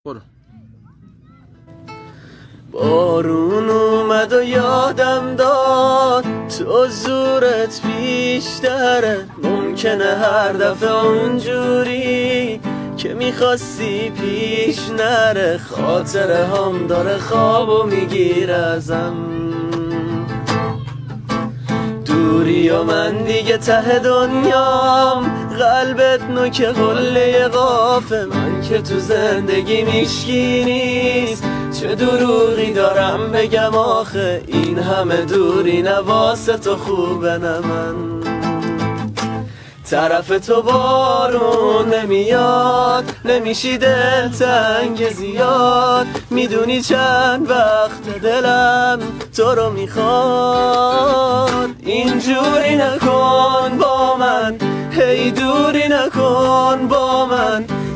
برو. بارون اومد و یادم داد تو زورت بیشتره، ممکنه هر دفعه اونجوری که میخواستی پیش نره. خاطره هم داره خوابو میگیره ازم، دوری و من دیگه ته دنیام، قلبت نوک قله قافه، من که تو زندگی میشکی نیست. چه دروغی دارم بگم آخه، این همه دوری نه واسه تو خوبه نه من. طرف تو بارون نمیاد، نمیشی دلتنگ زیاد، میدونی چند وقت دلم تو رو میخواد. اینجوری نکن با من، هی دوری نکن با من،